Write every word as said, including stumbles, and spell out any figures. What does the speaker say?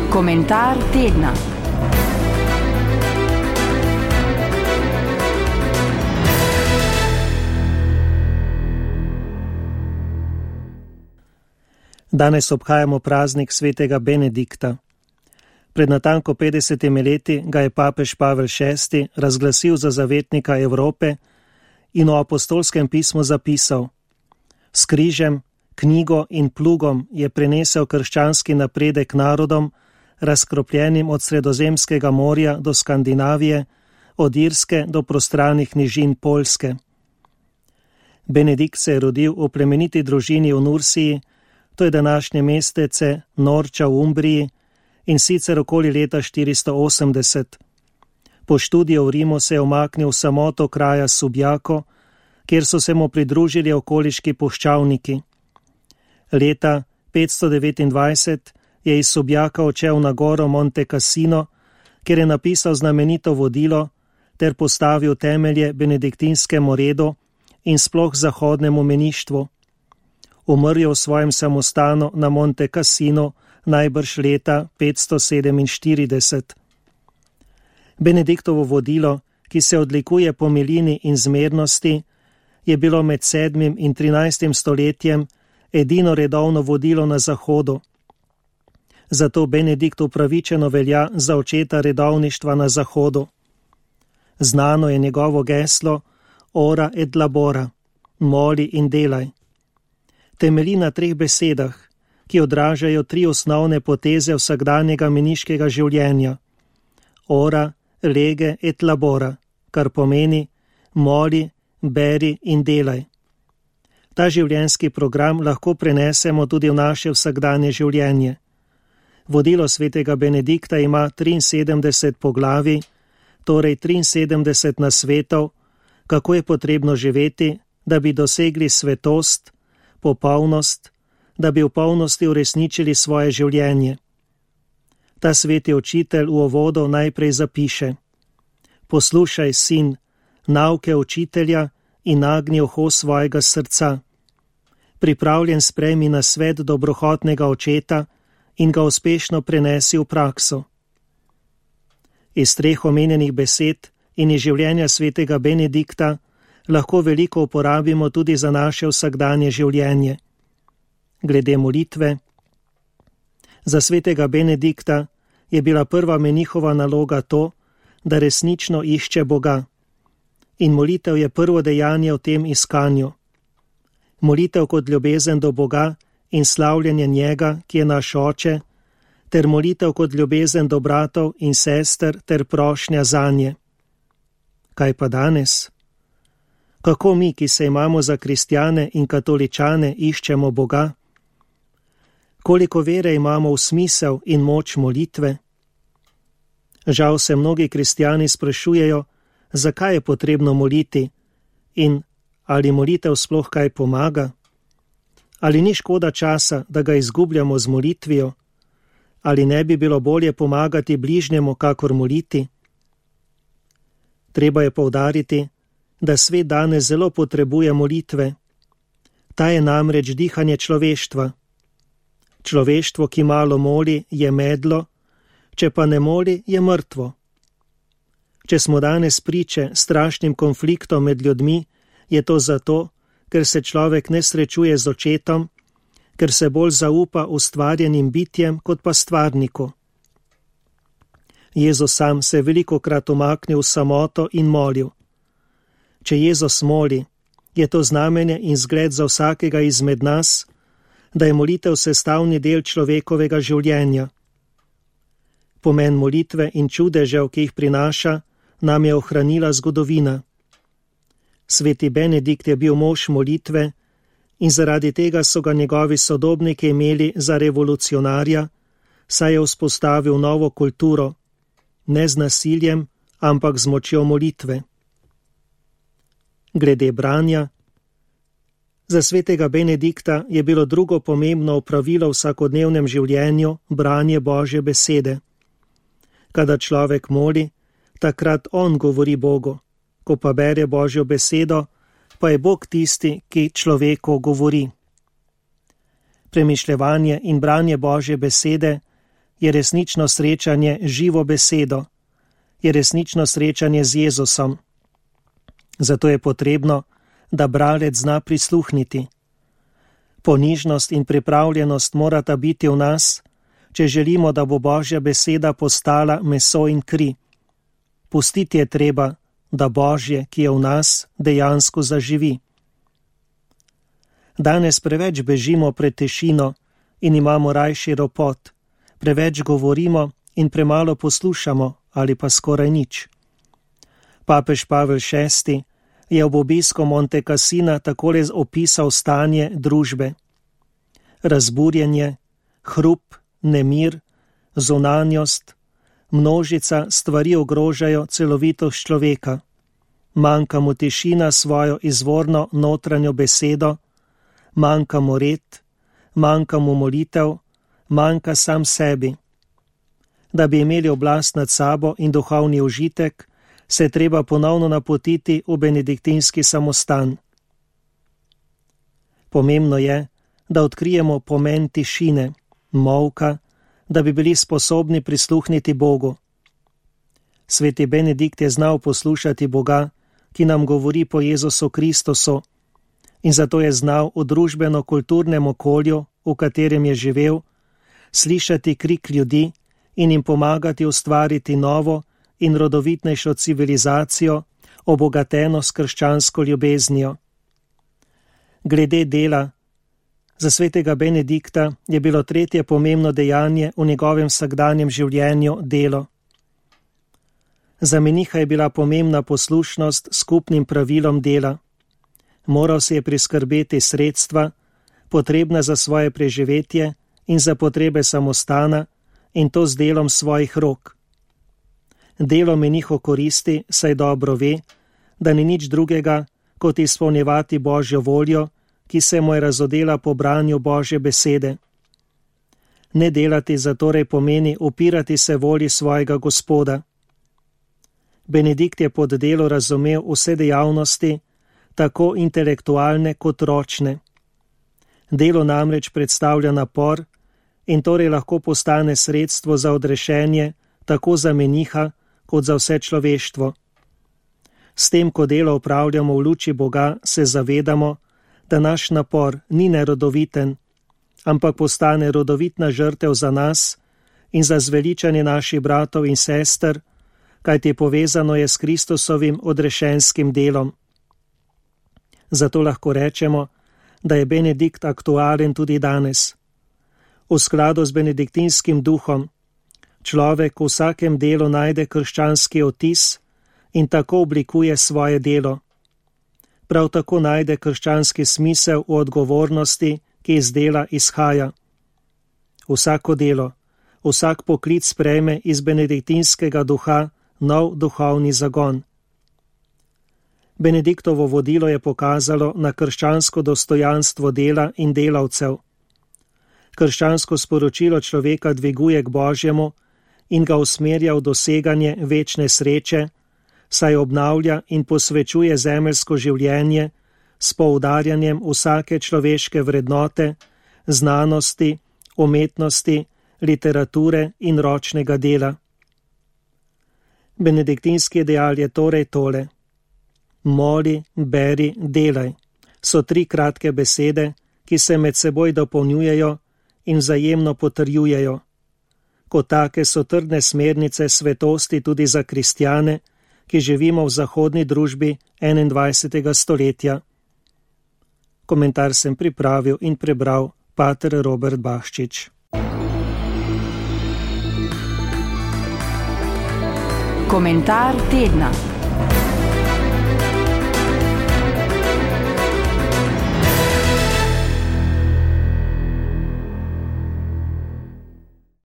Komentar tedna. Danes obhajamo praznik svetega Benedikta. Pred natanko petdesetimi leti ga je papež Pavel šesti razglasil za zavetnika Evrope in v apostolskem pismu zapisal: S križem, knjigo in plugom je prenesel krščanski napredek narodom, razkropljenim od Sredozemskega morja do Skandinavije, od Irske do prostranih nižin Poljske. Benedikt se je rodil v plemeniti družini v Nursiji, to je današnje mestece Norča v Umbriji, in sicer okoli leta štiristo osemdeset. Po študiju v Rimu se je umaknil v samoto kraja Subjako, kjer so se mu pridružili okoliški puščavniki. Leta petsto devetindvajset je iz Subjaka odšel na goro Monte Cassino, kjer je napisal znamenito vodilo ter postavil temelje benediktinskemu redu in sploh zahodnemu meništvu. Umrl je v svojem samostanu na Monte Cassino najbrž leta petsto sedeminštirideset. Benediktovo vodilo, ki se odlikuje po milini in zmernosti, je bilo med sedmim in trinajstim stoletjem edino redovno vodilo na Zahodu. Zato Benedikt upravičeno velja za očeta redovništva na Zahodu. Znano je njegovo geslo Ora et labora, moli in delaj. Temelji na treh besedah, ki odražajo tri osnovne poteze vsakdanjega meniškega življenja. Ora, lege et labora, kar pomeni moli, beri in delaj. Ta življenjski program lahko prenesemo tudi v naše vsakdanje življenje. Vodilo svetega Benedikta ima triinsedemdeset poglavij, torej triinsedemdeset nasvetov, kako je potrebno živeti, da bi dosegli svetost, popolnost, da bi v polnosti uresničili svoje življenje. Ta sveti učitelj v uvodu najprej zapiše: Poslušaj, sin, nauke učitelja in nagni uho svojega srca. Pripravljen sprejmi na svet dobrohotnega očeta in ga uspešno prenesi v prakso. Iz treh omenjenih besed in iz življenja svetega Benedikta lahko veliko uporabimo tudi za naše vsakdanje življenje. Glede molitve. Za svetega Benedikta je bila prva menihova naloga to, da resnično išče Boga. In molitev je prvo dejanje v tem iskanju. Molitev kot ljubezen do Boga in slavljenje njega, ki je naš oče, ter molitev kot ljubezen do bratov in sester ter prošnja zanje. Kaj pa danes? Kako mi, ki se imamo za kristjane in katoličane, iščemo Boga? Koliko vere imamo v smisel in moč molitve? Žal se mnogi kristjani sprašujejo, zakaj je potrebno moliti in ali molitev sploh kaj pomaga? Ali ni škoda časa, da ga izgubljamo z molitvijo? Ali ne bi bilo bolje pomagati bližnjemu, kakor moliti? Treba je poudariti, da svet danes zelo potrebuje molitve. Ta je namreč dihanje človeštva. Človeštvo, ki malo moli, je medlo, če pa ne moli, je mrtvo. Če smo danes priče strašnim konfliktom med ljudmi, je to zato, ker se človek ne srečuje z očetom, ker se bolj zaupa ustvarjenim bitjem kot pa stvarniku. Jezus sam se je velikokrat umaknil v samoto in molil. Če Jezus moli, je to znamenje in zgled za vsakega izmed nas, da je molitev sestavni del človekovega življenja. Pomen molitve in čudežev, ki jih prinaša, nam je ohranila zgodovina. Sveti Benedikt je bil mož molitve in zaradi tega so ga njegovi sodobniki imeli za revolucionarja, saj je vzpostavil novo kulturo, ne z nasiljem, ampak z močjo molitve. Glede branja. Za svetega Benedikta je bilo drugo pomembno opravilo v vsakodnevnem življenju branje Božje besede. Kadar človek moli, takrat on govori Bogu, ko pa bere Božjo besedo, pa je Bog tisti, ki človeku govori. Premišljevanje in branje Božje besede je resnično srečanje z živo besedo, je resnično srečanje z Jezusom. Zato je potrebno, da bralec zna prisluhniti. Ponižnost in pripravljenost morata biti v nas, če želimo, da bo Božja beseda postala meso in kri. Pustiti je treba, da Božje, ki je v nas, dejansko zaživi. Danes preveč bežimo pred tišino in imamo rajši ropot, preveč govorimo in premalo poslušamo ali pa skoraj nič. Papež Pavel šesti je ob obisku Monte Cassina takole opisal stanje družbe. Razburjenje, hrup, nemir, zunanjost, množica stvari ogrožajo celovitost človeka. Manjka mu tišina svojo izvorno notranjo besedo, manjka mu red, manjka mu molitev, manjka sam sebi. Da bi imeli oblast nad sabo in duhovni užitek, se je treba ponovno napotiti v benediktinski samostan. Pomembno je, da odkrijemo pomen tišine, molka, da bi bili sposobni prisluhniti Bogu. Sveti Benedikt je znal poslušati Boga, ki nam govori po Jezusu Kristusu, in zato je znal v družbeno-kulturnem okolju, v katerem je živel, slišati krik ljudi in jim pomagati ustvariti novo in rodovitnejšo civilizacijo, obogateno s krščansko ljubeznijo. Glede dela, za svetega Benedikta je bilo tretje pomembno dejanje v njegovem vsakdanjem življenju delo. Za meniha je bila pomembna poslušnost skupnim pravilom dela. Moral si je priskrbeti sredstva, potrebna za svoje preživetje in za potrebe samostana, in to z delom svojih rok. Delo meniho koristi, saj dobro ve, da ni nič drugega, kot izpolnjevati Božjo voljo, ki se mu je razodela po branju Božje besede. Ne delati zatorej pomeni upirati se volji svojega Gospoda. Benedikt je pod delo razumel vse dejavnosti, tako intelektualne kot ročne. Delo namreč predstavlja napor in torej lahko postane sredstvo za odrešenje tako za meniha kot za vse človeštvo. S tem, ko delo opravljamo v luči Boga, se zavedamo, da naš napor ni nerodoviten, ampak postane rodovitna žrtev za nas in za zveličanje naših bratov in sester, kajti povezano je s Kristusovim odrešenskim delom. Zato lahko rečemo, da je Benedikt aktualen tudi danes. V skladu z benediktinskim duhom človek v vsakem delu najde krščanski otis in tako oblikuje svoje delo. Prav tako najde krščanski smisel v odgovornosti, ki iz dela izhaja. Vsako delo, vsak poklic sprejme iz benediktinskega duha nov duhovni zagon. Benediktovo vodilo je pokazalo na krščansko dostojanstvo dela in delavcev. Krščansko sporočilo človeka dviguje k Božjemu in ga usmerja v doseganje večne sreče, saj obnavlja in posvečuje zemeljsko življenje s poudarjanjem vsake človeške vrednote, znanosti, umetnosti, literature in ročnega dela. Benediktinski ideal je torej tole: moli, beri, delaj. So tri kratke besede, ki se med seboj dopolnjujejo in vzajemno potrjujejo. Kot take so trdne smernice svetosti tudi za kristjane, ki živimo v zahodni družbi enaindvajsetega stoletja. Komentar sem pripravil in prebral pater Robert Bahčič. Komentar tedna.